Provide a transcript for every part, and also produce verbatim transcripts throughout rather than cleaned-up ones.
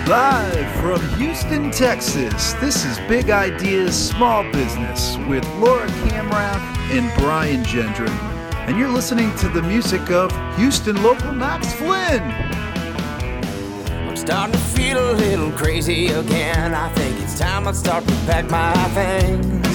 Live from Houston, Texas, this is Big Ideas Small Business with Laura Camrath and Brian Gendron. And you're listening to the music of Houston local Max Flynn. I'm starting to feel a little crazy again. I think it's time I start to pack my things.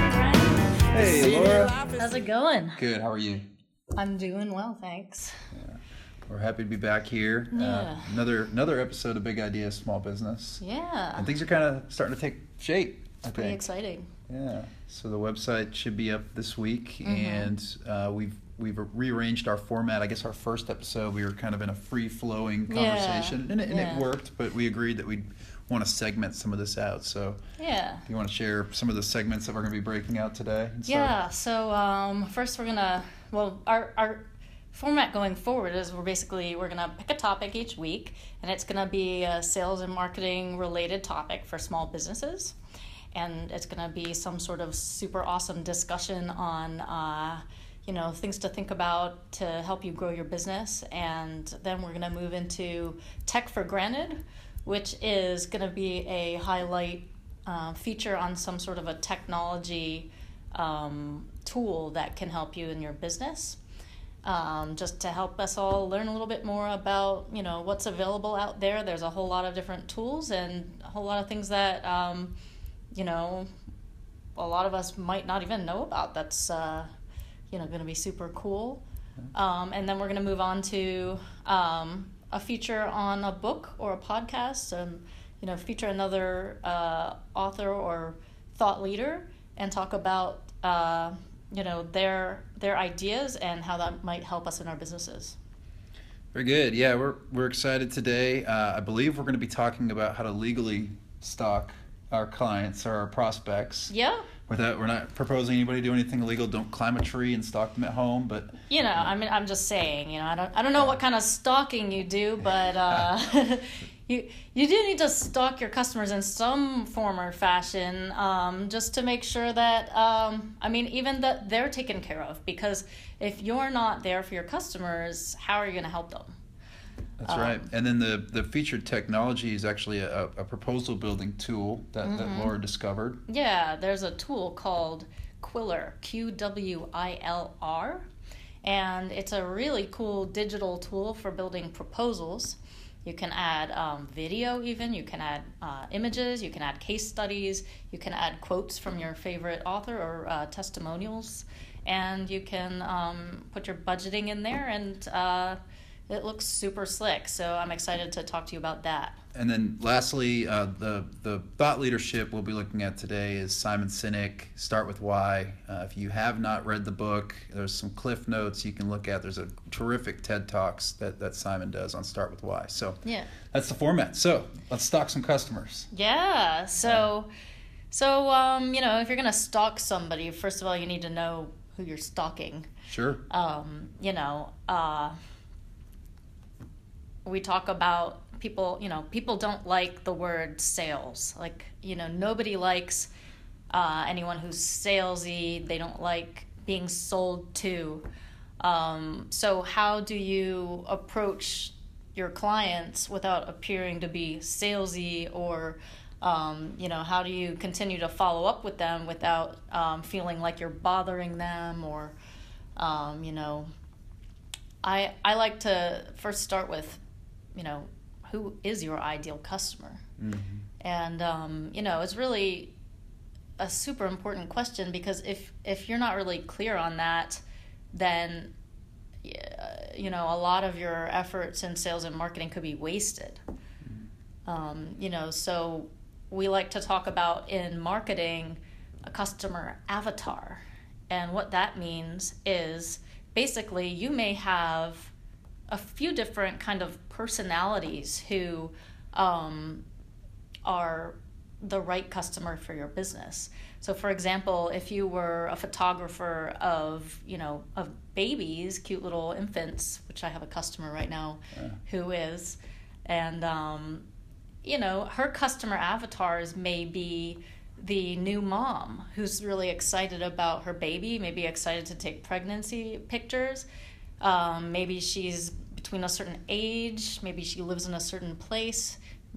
Hey, Laura. How's it going? Good, how are you? I'm doing well, thanks. Yeah. We're happy to be back here. Yeah. Uh, another another episode of Big Ideas Small Business. Yeah. And things are kind of starting to take shape, I Pretty think. exciting. Yeah. So the website should be up this week, Mm-hmm. and uh, we've we've rearranged our format. I guess our first episode we were kind of in a free-flowing conversation, Yeah. and, it, and Yeah. it worked. But we agreed that we'd want to segment some of this out. So Yeah. do you want to share some of the segments that we're going to be breaking out today? and start? Yeah. So um, first we're gonna well our our format going forward is we're basically we're gonna pick a topic each week, and it's gonna be a sales and marketing related topic for small businesses, and it's gonna be some sort of super awesome discussion on uh, you know things to think about to help you grow your business, and then we're gonna move into Tech for Granted, which is gonna be a highlight uh, feature on some sort of a technology um, tool that can help you in your business. Um, just to help us all learn a little bit more about, you know, what's available out there. There's a whole lot of different tools and a whole lot of things that, um, you know, a lot of us might not even know about. That's, uh, you know, going to be super cool. Um, and then we're going to move on to um, a feature on a book or a podcast, and, you know, feature another uh, author or thought leader and talk about, uh, you know, their their ideas and how that might help us in our businesses. Very good. Yeah, we're we're excited today. Uh, I believe we're going to be talking about how to legally stalk our clients or our prospects. Yeah. Without, we're not proposing anybody do anything illegal. Don't climb a tree and stalk them at home. But You know, I mean, I'm just saying. You know, I don't I don't know what kind of stalking you do, but uh, you you do need to stalk your customers in some form or fashion, um, just to make sure that um, I mean, even that they're taken care of. Because if you're not there for your customers, how are you going to help them? that's Um, right. And then the, the featured technology is actually a, a proposal building tool that, Mm-hmm. that Laura discovered. Yeah, there's a tool called Quillr, Q W I L R, and it's a really cool digital tool for building proposals. You can add um, video even, you can add uh, images, you can add case studies, you can add quotes from your favorite author or uh, testimonials, and you can um, put your budgeting in there, and uh, it looks super slick. So I'm excited to talk to you about that. And then lastly, uh, the, the thought leadership we'll be looking at today is Simon Sinek, Start With Why. Uh, if you have not read the book, there's some cliff notes you can look at. There's a terrific TED Talks that, that Simon does on Start With Why. So Yeah. that's the format. So let's stalk some customers. Yeah. So, so um, you know, if you're gonna stalk somebody, first of all, you need to know who you're stalking. Sure. Um, you know, uh, we talk about people. You know, people don't like the word sales. Like, you know, nobody likes uh, anyone who's salesy. They don't like being sold to. Um, so, how do you approach your clients without appearing to be salesy, or um, you know, how do you continue to follow up with them without um, feeling like you're bothering them, or um, you know, I I like to first start with, you know, who is your ideal customer, Mm-hmm. and um, you know, it's really a super important question, because if if you're not really clear on that, then you know, a lot of your efforts in sales and marketing could be wasted. Um, you know, so we like to talk about in marketing a customer avatar. And what that means is basically you may have a few different kind of personalities who um, are the right customer for your business. So for example, if you were a photographer of, you know, of babies, cute little infants, which I have a customer right now Yeah. who is, and, um, you know, her customer avatars may be the new mom who's really excited about her baby, maybe excited to take pregnancy pictures. Um, maybe she's between a certain age, maybe she lives in a certain place,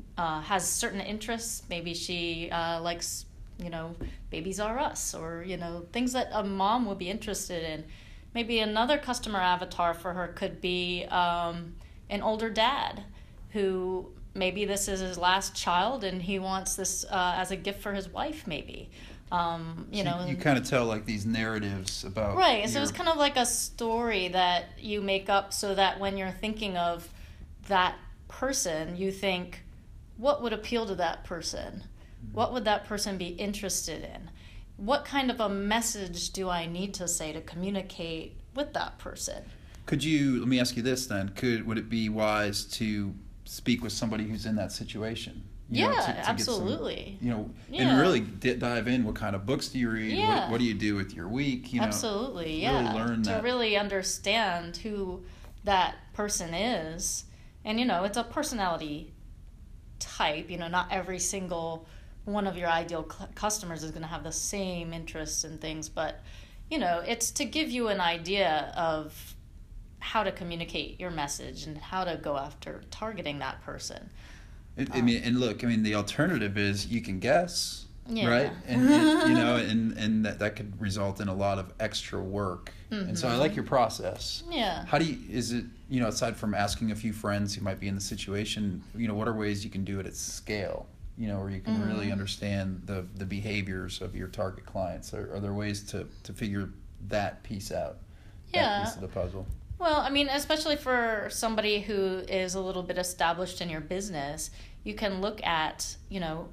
uh, has certain interests. Maybe she uh, likes, you know, Babies R Us, or, you know, things that a mom would be interested in. Maybe another customer avatar for her could be um, an older dad who maybe this is his last child and he wants this uh, as a gift for his wife, maybe. Um, you So know, you kind of tell like these narratives about right. So your- it's kind of like a story that you make up so that when you're thinking of that person, you think, what would appeal to that person? What would that person be interested in? What kind of a message do I need to say to communicate with that person? Could you, let me ask you this then, could would it be wise to speak with somebody who's in that situation? You know, Yeah, to- to get some- absolutely. you know, Yeah. and really di- dive in. What kind of books do you read? Yeah. What, what do you do with your week? You know, Absolutely, really yeah. learn to that. really understand who that person is. And, you know, it's a personality type. You know, not every single one of your ideal cl- customers is going to have the same interests and things. But, you know, it's to give you an idea of how to communicate your message and how to go after targeting that person. It, I mean, and look, I mean, the alternative is you can guess, Yeah. right? And it, you know, and and that, that could result in a lot of extra work. And so I like your process. Yeah. How do you? Is it, you know, aside from asking a few friends who might be in the situation, you know, what are ways you can do it at scale? You know, where you can really understand the the behaviors of your target clients. Are, are there ways to to figure that piece out? Yeah. That piece of the puzzle. Well, I mean, especially for somebody who is a little bit established in your business, you can look at, you know,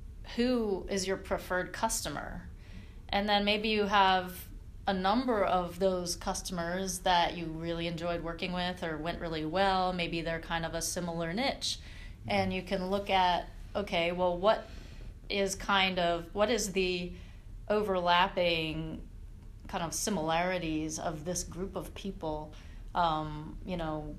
who is your preferred customer. And then maybe you have a number of those customers that you really enjoyed working with or went really well. Maybe they're kind of a similar niche. And you can look at, okay, well, what is kind of, what is the overlapping kind of similarities of this group of people? Um, you know,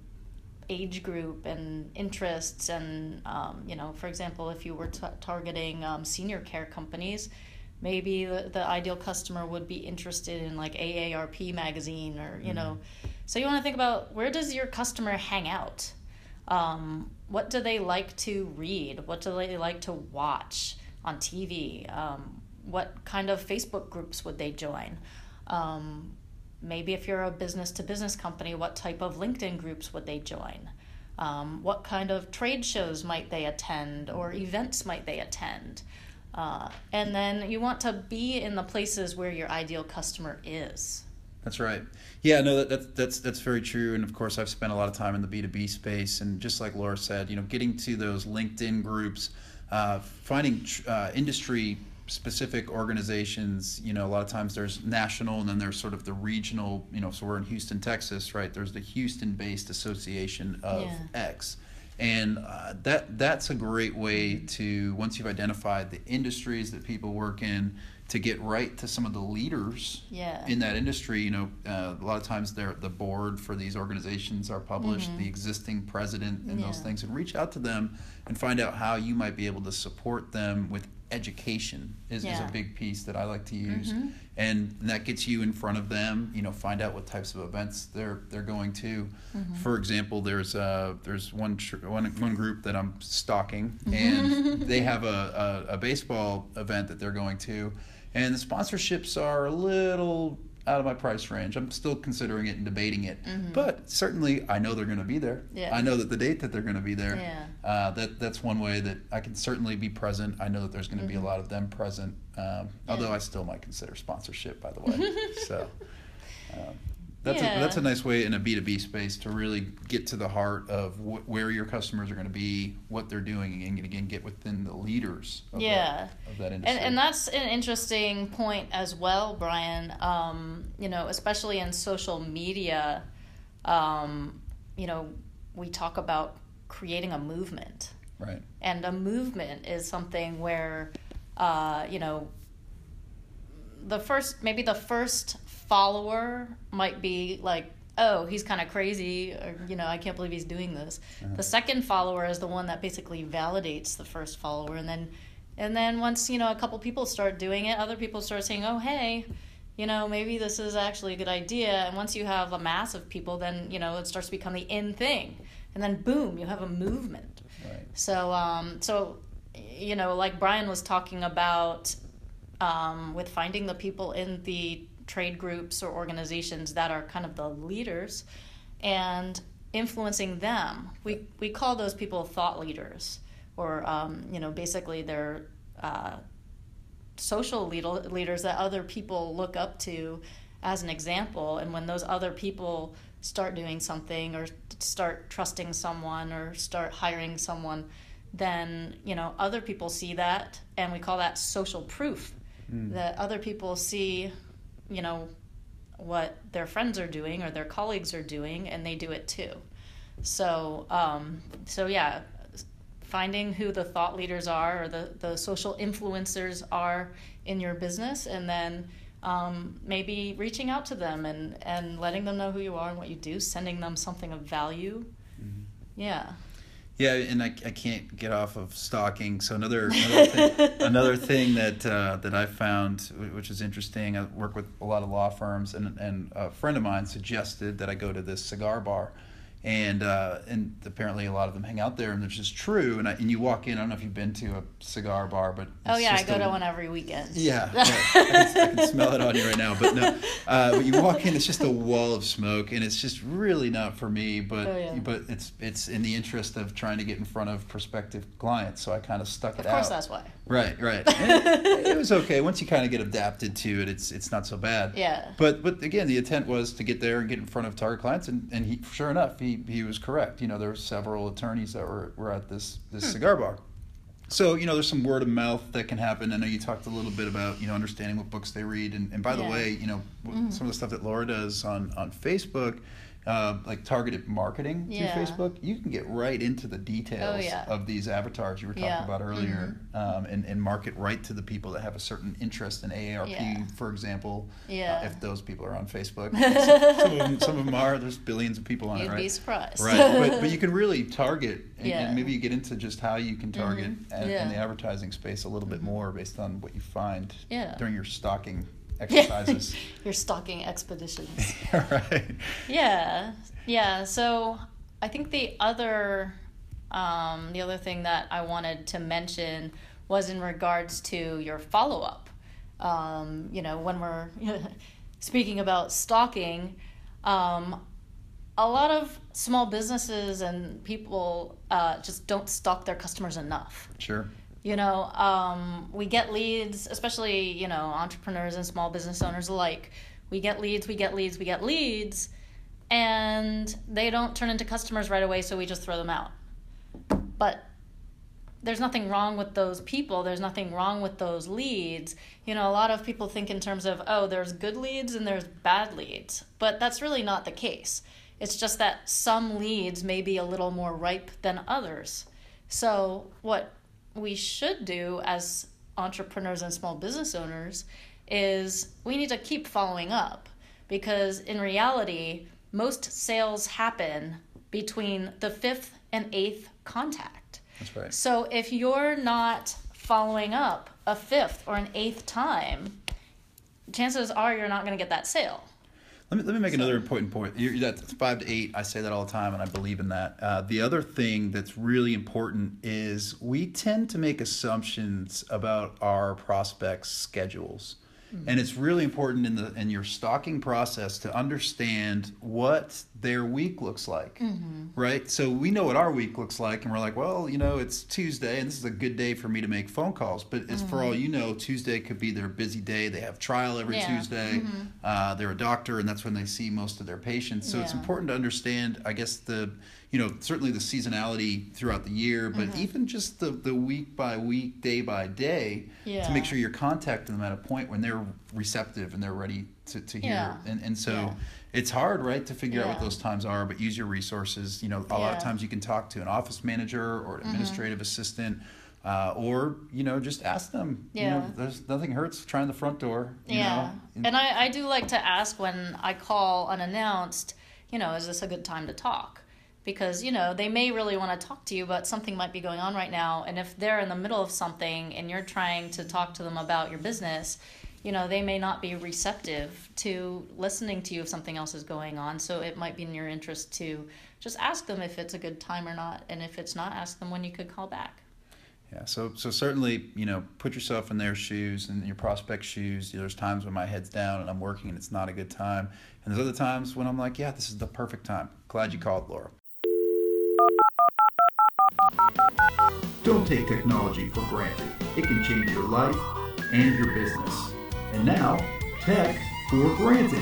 age group and interests, and um, you know, for example, if you were t- targeting um, senior care companies, maybe the, the ideal customer would be interested in like A A R P magazine, or you mm-hmm. know, so you want to think about, where does your customer hang out? Um, what do they like to read? What do they like to watch on T V? Um, what kind of Facebook groups would they join? Um, Maybe if you're a business-to-business company, what type of LinkedIn groups would they join? Um, what kind of trade shows might they attend, or events might they attend? Uh, and then you want to be in the places where your ideal customer is. That's right. Yeah, no, that, that's that's that's very true. And of course, I've spent a lot of time in the B two B space, and just like Laura said, you know, getting to those LinkedIn groups, uh, finding uh, industry specific organizations. You know, a lot of times there's national, and then there's sort of the regional. You know, so we're in Houston, Texas, right? There's the Houston-based association of Yeah. X, and uh, that that's a great way to, once you've identified the industries that people work in, to get right to some of the leaders Yeah. in that industry. You know, uh, a lot of times they're, the board for these organizations are published, the existing president and those Yeah. things, and reach out to them and find out how you might be able to support them with education is, is Yeah. a big piece that I like to use. And that gets you in front of them, you know, find out what types of events they're they're going to. For example, there's uh there's one tr- one one group that I'm stalking, and they have a, a, a baseball event that they're going to, and the sponsorships are a little out of my price range. I'm still considering it and debating it, but certainly I know they're going to be there. Yeah. I know that the date that they're going to be there. Yeah. Uh, that that's one way that I can certainly be present. I know that there's going to be a lot of them present, um, although I still might consider sponsorship, by the way. so um, that's Yeah. a, that's a nice way in a B two B space to really get to the heart of wh- where your customers are going to be, what they're doing, and again get within the leaders of, Yeah. that, of that industry. And, and that's an interesting point as well, Brian. Um, you know, especially in social media, um, you know, we talk about creating a movement. right. And a movement is something where, uh, you know, the first, maybe the first follower might be like, oh, he's kind of crazy, or, you know, I can't believe he's doing this. The second follower is the one that basically validates the first follower. And then, and then once, you know, a couple people start doing it, other people start saying, oh, hey, you know, maybe this is actually a good idea. And once you have a mass of people, then, you know, it starts to become the in thing. And then boom, you have a movement. Right. So, um, so, you know, like Brian was talking about, um, with finding the people in the trade groups or organizations that are kind of the leaders and influencing them. We we call those people thought leaders, or um, you know, basically they're uh, social lead- leaders that other people look up to as an example. And when those other people start doing something or start trusting someone or start hiring someone, then, you know, other people see that, and we call that social proof. Mm. That other people see, you know, what their friends are doing or their colleagues are doing, and they do it too. So, um, so yeah, finding who the thought leaders are or the, the social influencers are in your business, and then um, maybe reaching out to them and, and letting them know who you are and what you do, sending them something of value. Mm-hmm. Yeah. Yeah, and I, I can't get off of stalking. So another another thing, another thing that uh, that I found, which is interesting, I work with a lot of law firms, and and a friend of mine suggested that I go to this cigar bar, and uh, and apparently a lot of them hang out there, and it's just true. And I, and you walk in, I don't know if you've been to a cigar bar, but oh yeah, I go a, to one every weekend. Yeah, yeah I, can, I can smell it on you right now. But no, uh, but you walk in, it's just a wall of smoke, and it's just really not for me. But oh, yeah. but it's it's in the interest of trying to get in front of prospective clients, so I kind of stuck it out. Of course, that's why. Right, right. It, it was okay once you kind of get adapted to it. It's it's not so bad. Yeah. But but again, the intent was to get there and get in front of target clients, and, and he sure enough he, he was correct. You know, there were several attorneys that were, were at this this hmm. cigar bar. So, you know, there's some word of mouth that can happen. I know you talked a little bit about, you know, understanding what books they read. And, and by the yeah. way, you know, mm-hmm. some of the stuff that Laura does on, on Facebook, uh, like targeted marketing yeah. through Facebook, you can get right into the details oh, yeah. of these avatars you were talking yeah. about earlier, mm-hmm. um, and, and market right to the people that have a certain interest in A A R P, yeah. for example, yeah. uh, if those people are on Facebook. some, of them, some of them are. There's billions of people on You'd it, right? You'd be surprised. Right, but, but you can really target, and, yeah. and maybe you get into just how you can target mm-hmm. and, yeah. in the advertising space a little bit more based on what you find yeah. during your stalking exercises. Your stalking expeditions. Right. Yeah, yeah. So I think the other, um, the other thing that I wanted to mention was in regards to your follow up. Um, you know, when we're speaking about stalking, um, a lot of small businesses and people uh, just don't stalk their customers enough. Sure. You know, um, we get leads, especially, you know, entrepreneurs and small business owners alike. We get leads, we get leads, we get leads, and they don't turn into customers right away, so we just throw them out. But there's nothing wrong with those people. There's nothing wrong with those leads. You know, a lot of people think in terms of, oh, there's good leads and there's bad leads. But that's really not the case. It's just that some leads may be a little more ripe than others. So what we should do as entrepreneurs and small business owners is we need to keep following up, because in reality, most sales happen between the fifth and eighth contact. That's right. So if you're not following up a fifth or an eighth time, chances are you're not going to get that sale. Let me, let me make so. another important point. You're, that's five to eight. I say that all the time, and I believe in that. Uh, the other thing that's really important is we tend to make assumptions about our prospects' schedules. Mm-hmm. And it's really important in the in your stalking process to understand what their week looks like, mm-hmm. right? So we know what our week looks like, and we're like, well, you know, it's Tuesday, and this is a good day for me to make phone calls. But mm-hmm. as for all you know, Tuesday could be their busy day. They have trial every yeah. Tuesday. Mm-hmm. Uh, they're a doctor, and that's when they see most of their patients. So yeah. it's important to understand, I guess, the you know, certainly the seasonality throughout the year, but mm-hmm. even just the, the week by week, day by day, yeah. to make sure you're contacting them at a point when they're receptive and they're ready to, to hear. Yeah. And and so yeah. it's hard, right, to figure yeah. out what those times are, but use your resources. You know, a yeah. lot of times you can talk to an office manager or an administrative mm-hmm. assistant, uh, or, you know, just ask them. Yeah. You know, there's nothing hurts trying the front door. You yeah. know? And I, I do like to ask when I call unannounced, you know, is this a good time to talk? Because, you know, they may really want to talk to you, but something might be going on right now. And if they're in the middle of something and you're trying to talk to them about your business, you know, they may not be receptive to listening to you if something else is going on. So it might be in your interest to just ask them if it's a good time or not. And if it's not, ask them when you could call back. Yeah, so so certainly, you know, put yourself in their shoes and your prospect's shoes. There's times when my head's down and I'm working and it's not a good time. And there's other times when I'm like, yeah, this is the perfect time. Glad you called, Laura. Don't take technology for granted. It can change your life and your business. And now, Tech for Granted.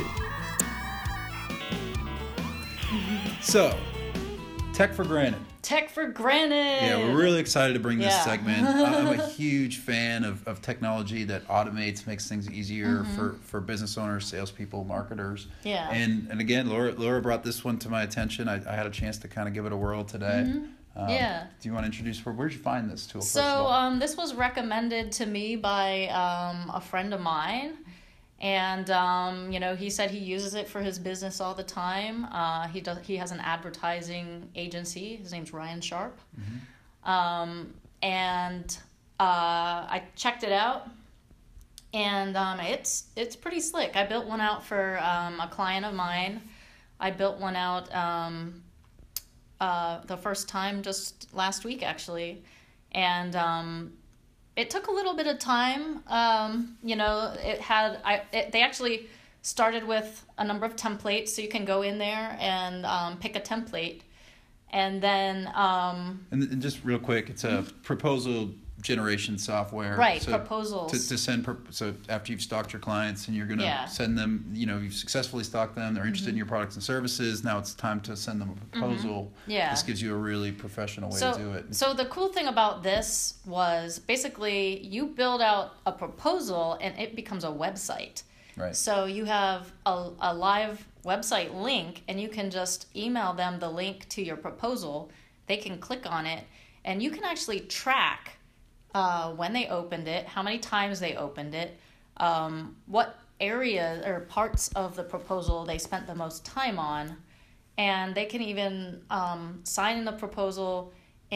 So, Tech for Granted. Tech for granted. Yeah, we're really excited to bring this Yeah. segment. I'm a huge fan of, of technology that automates, makes things easier Mm-hmm. for, for business owners, salespeople, marketers. Yeah. And and again, Laura Laura brought this one to my attention. I, I had a chance to kind of give it a whirl today. Um, Yeah. Do you want to introduce, where where'd you find this tool? So first of all? um, this was recommended to me by um, a friend of mine. And um, you know, he said he uses it for his business all the time. Uh, he does. He has an advertising agency. His name's Ryan Sharp. Um, and uh, I checked it out, and um, it's it's pretty slick. I built one out for um, a client of mine. I built one out um, uh, the first time just last week, actually, and. Um, It took a little bit of time. Um, you know, it had, I, it, they actually started with a number of templates, so you can go in there and um, pick a template. And then, um, And, and just real quick, it's a proposal generation software. Right, So proposals. To, to send, pro- so after you've stocked your clients and you're going to Yeah. send them, you know, you've successfully stocked them, they're interested in your products and services, now it's time to send them a proposal. Yeah. This gives you a really professional way so, to do it. so the cool thing about this was basically you build out a proposal and it becomes a website. Right. So you have a, a live website link, and you can just email them the link to your proposal. They can click on it, and you can actually track uh, when they opened it, how many times they opened it, um, what areas or parts of the proposal they spent the most time on, and they can even um, sign in the proposal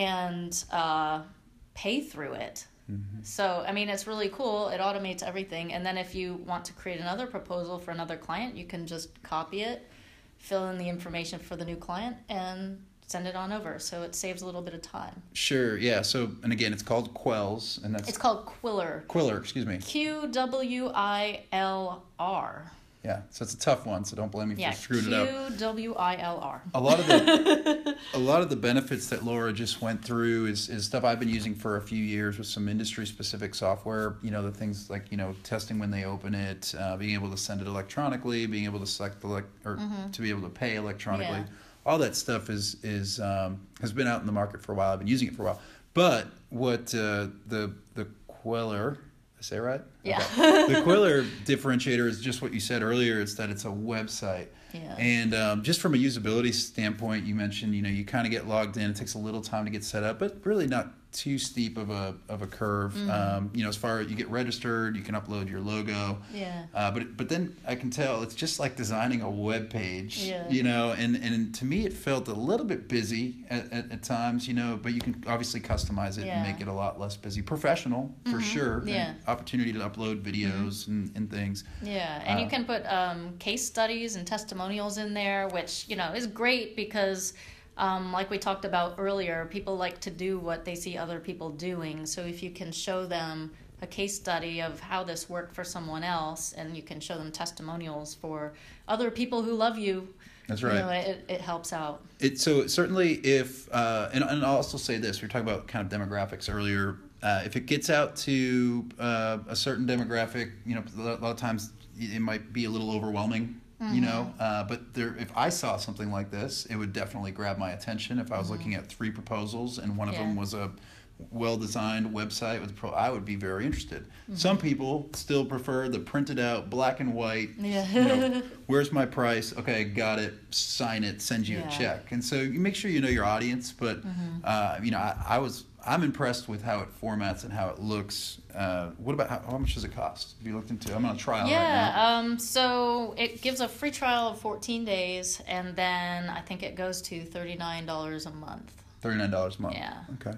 and uh, pay through it. So, I mean, it's really cool. It automates everything. And then if you want to create another proposal for another client, you can just copy it, fill in the information for the new client, and send it on over. So it saves a little bit of time. Sure, yeah. So, and again, it's called Quells, and that's It's called Quiller. Quiller, excuse me. Q W I L R. Yeah, so it's a tough one, so don't blame me Yeah, for screwing it up. Q W I L R. A lot of the a lot of the benefits that Laura just went through is, is stuff I've been using for a few years with some industry specific software. You know, the things like, you know, testing when they open it, uh, being able to send it electronically, being able to select the elec- or to be able to pay electronically. Yeah. All that stuff is is um, has been out in the market for a while. I've been using it for a while. But what uh, the the Queller, I say it right? Yeah. Okay. The Quiller differentiator is just what you said earlier. It's that it's a website. Yeah. And um, just from a usability standpoint, you mentioned, you know, you kind of get logged in. It takes a little time to get set up, but really not too steep of a of a curve. Mm-hmm. Um, you know, as far as you get registered, you can upload your logo. Yeah. Uh, but but then I can tell it's just like designing a web page. Yeah. You know, and, and to me it felt a little bit busy at, at, at times. You know, but you can obviously customize it Yeah. and make it a lot less busy. Professional for sure. And Yeah. opportunity to upload videos and, and things. Yeah, and you Uh, can put um, case studies and testimonials in there, which, you know, is great because, um, like we talked about earlier, people like to do what they see other people doing. So if you can show them a case study of how this worked for someone else, and you can show them testimonials for other people who love you, That's you right. know, it, it helps out. It so certainly if uh, and and I'll also say this: we were talking about kind of demographics earlier. Uh, if it gets out to uh, a certain demographic, you know, a lot of times it might be a little overwhelming. You know, uh, but there, if I saw something like this, it would definitely grab my attention. If I was looking at three proposals and one of Yeah. them was a well-designed website with pro, I would be very interested. Some people still prefer the printed out black and white. Yeah. You know, where's my price? Okay, got it. Sign it. Send you Yeah. a check. And so you make sure you know your audience. But uh, you know, I, I was I'm impressed with how it formats and how it looks. Uh, what about how, how much does it cost? Have you looked into? I'm on a trial right now. Yeah, um, so it gives a free trial of fourteen days, and then I think it goes to thirty-nine dollars a month. Thirty-nine dollars a month. Yeah. Okay.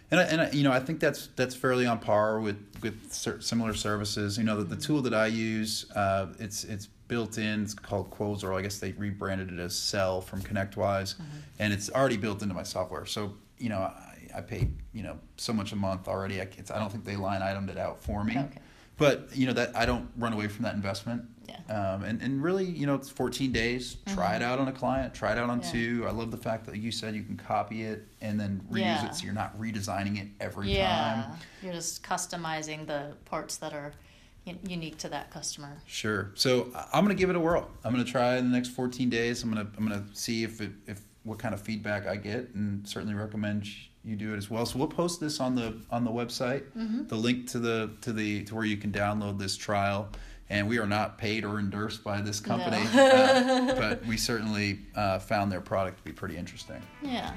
And I, and I, you know, I think that's that's fairly on par with with cer- similar services. You know, the, the tool that I use, uh, it's it's built in. It's called Quotes, or I guess they rebranded it as Cell from ConnectWise, mm-hmm. and it's already built into my software. So you know, I, I pay you know so much a month already. I, it's, I don't think they line itemed it out for me. Okay. But you know that I don't run away from that investment. Yeah. Um, and, and really, you know, it's fourteen days. Mm-hmm. Try it out on a client. Try it out on yeah. two. I love the fact that you said you can copy it and then reuse yeah. it, so you're not redesigning it every yeah. time. You're just customizing the parts that are u- unique to that customer. Sure. So I'm gonna give it a whirl. I'm gonna try in the next fourteen days. I'm gonna I'm gonna see if it, if what kind of feedback I get, and certainly recommend you do it as well. So we'll post this on the on the website, mm-hmm. the link to the to the to where you can download this trial. And we are not paid or endorsed by this company, no. uh, but we certainly uh, found their product to be pretty interesting. Yeah.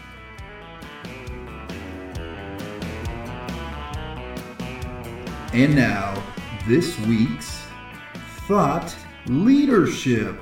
And now, this week's Thought Leadership.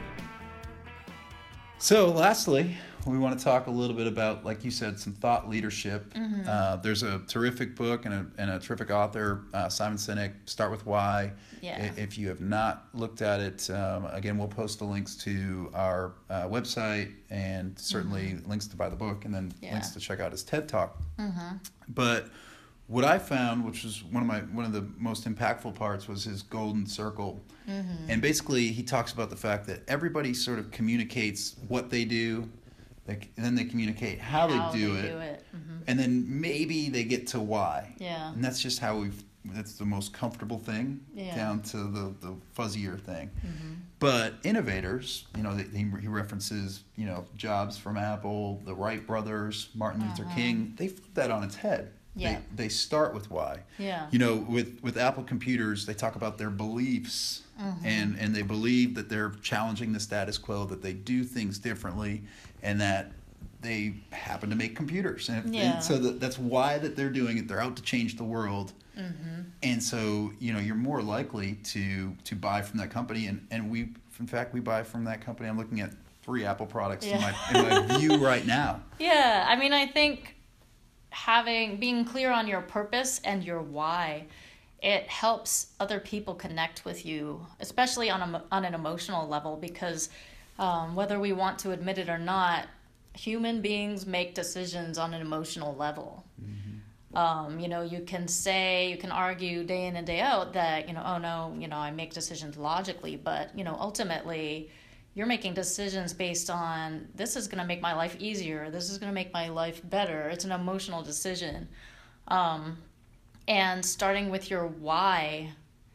So lastly, we want to talk a little bit about, like you said, some thought leadership. Mm-hmm. Uh, there's a terrific book and a, and a terrific author, uh, Simon Sinek, Start With Why. Yeah. If you have not looked at it, um, again, we'll post the links to our uh, website and certainly mm-hmm. links to buy the book, and then yeah. links to check out his TED Talk. Mm-hmm. But what I found, which was one of my one of the most impactful parts, was his golden circle. Mm-hmm. And basically, he talks about the fact that everybody sort of communicates what they do. They, and then they communicate how, how they do they it, do it. Mm-hmm. And then maybe they get to why. Yeah. And that's just how we've. That's the most comfortable thing, yeah. down to the, the fuzzier thing. Mm-hmm. But innovators, you know, he, he references, you know, Jobs from Apple, the Wright brothers, Martin Luther uh-huh. King. They flip that on its head. Yeah. They, they start with why. Yeah. You know, with, with Apple computers, they talk about their beliefs, mm-hmm. and, and they believe that they're challenging the status quo, that they do things differently, and that they happen to make computers. And, if, yeah. and so that, that's why that they're doing it. They're out to change the world. Mm-hmm. And so, you know, you're more likely to to buy from that company. And, and we, in fact, we buy from that company. I'm looking at three Apple products yeah. in, my, in my view right now. Yeah, I mean, I think having being clear on your purpose and your why, it helps other people connect with you, especially on a, on an emotional level, because um, whether we want to admit it or not, human beings make decisions on an emotional level. Mm-hmm. Um, you know, you can say, you can argue day in and day out that, you know, oh no, you know, I make decisions logically, but, you know, ultimately you're making decisions based on, this is going to make my life easier, this is going to make my life better. It's an emotional decision. Um, and starting with your why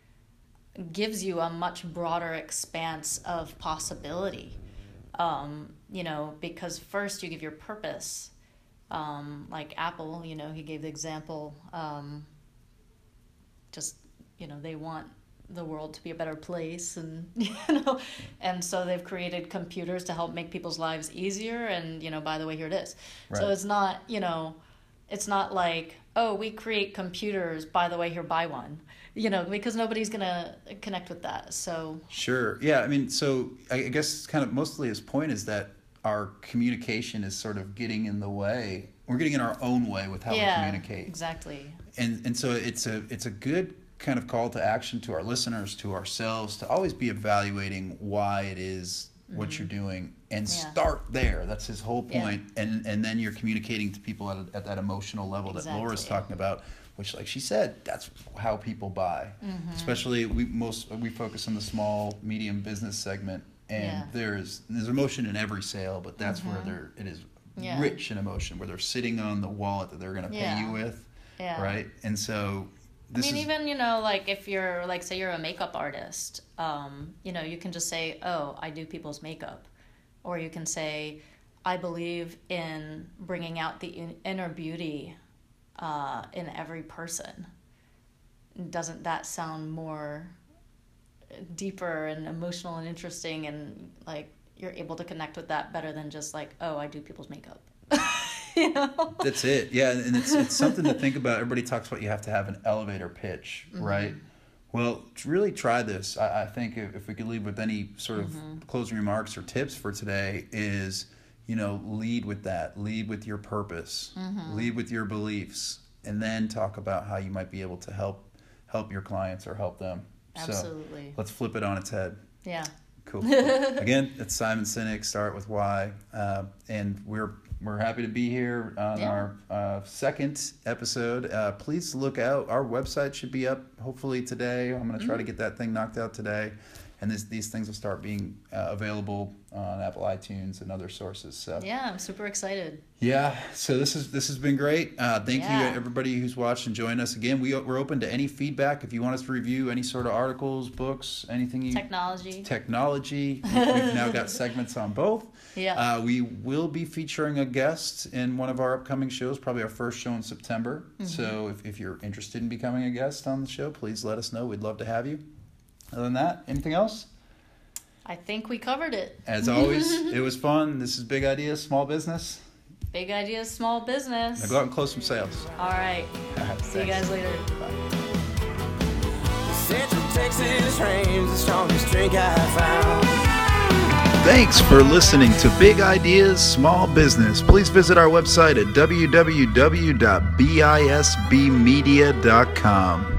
gives you a much broader expanse of possibility. Um, you know, because first you give your purpose. Um, like Apple, you know, he gave the example, um, just, you know, they want the world to be a better place, and, you know, and so they've created computers to help make people's lives easier, and, you know, by the way, here it is. Right. So it's not, you know, it's not like, oh, we create computers, by the way, here, buy one, you know, because nobody's going to connect with that, so. Sure, yeah, I mean, so I guess kind of mostly his point is that our communication is sort of getting in the way. We're getting in our own way with how yeah, we communicate. Exactly. And and so it's a it's a good kind of call to action to our listeners, to ourselves, to always be evaluating why it is what mm-hmm. you're doing, and yeah. start there. That's his whole point. Yeah. And and then you're communicating to people at, a, at that emotional level exactly. that Laura's talking about, which, like she said, that's how people buy. Mm-hmm. Especially we most we focus on the small, medium business segment. And yeah. there's there's emotion in every sale, but that's mm-hmm. where there it is yeah. rich in emotion, where they're sitting on the wallet that they're going to pay yeah. you with, yeah. right? And so this I mean, is, even, you know, like if you're, like, say you're a makeup artist, um, you know, you can just say, oh, I do people's makeup. Or you can say, I believe in bringing out the in- inner beauty uh, in every person. Doesn't that sound more deeper and emotional and interesting, and like you're able to connect with that better than just like, oh, I do people's makeup. You know? That's it. Yeah, and it's it's something to think about. Everybody talks about you have to have an elevator pitch, mm-hmm. right? Well, really try this. I, I think if, if we could leave with any sort of mm-hmm. closing remarks or tips for today is, you know, lead with that. Lead with your purpose. Mm-hmm. Lead with your beliefs, and then talk about how you might be able to help help your clients or help them. Absolutely. So let's flip it on its head. Yeah. Cool. Again, it's Simon Sinek, Start With Why, uh, and we're we're happy to be here on Yeah. our uh, second episode. Uh, please look out. Our website should be up hopefully today. I'm going to try Mm-hmm. to get that thing knocked out today, and this, these things will start being uh, available on Apple iTunes and other sources. So Yeah, I'm super excited. yeah, so this is this has been great. Uh, thank Yeah. you everybody who's watched and joined us. Again, we we're open to any feedback. If you want us to review any sort of articles, books, anything you Technology. technology, we've now got segments on both. Yeah. Uh, we will be featuring a guest in one of our upcoming shows, probably our first show in September. Mm-hmm. So if, if you're interested in becoming a guest on the show, please let us know. We'd love to have you. Other than that, anything else? I think we covered it. As always, it was fun. This is Big Ideas, Small Business. Big ideas, small business. Now go out and close some sales. All right. See you guys later. Central Texas reigns the strongest drink I found. Thanks for listening to Big Ideas, Small Business. Please visit our website at w w w dot bisb media dot com.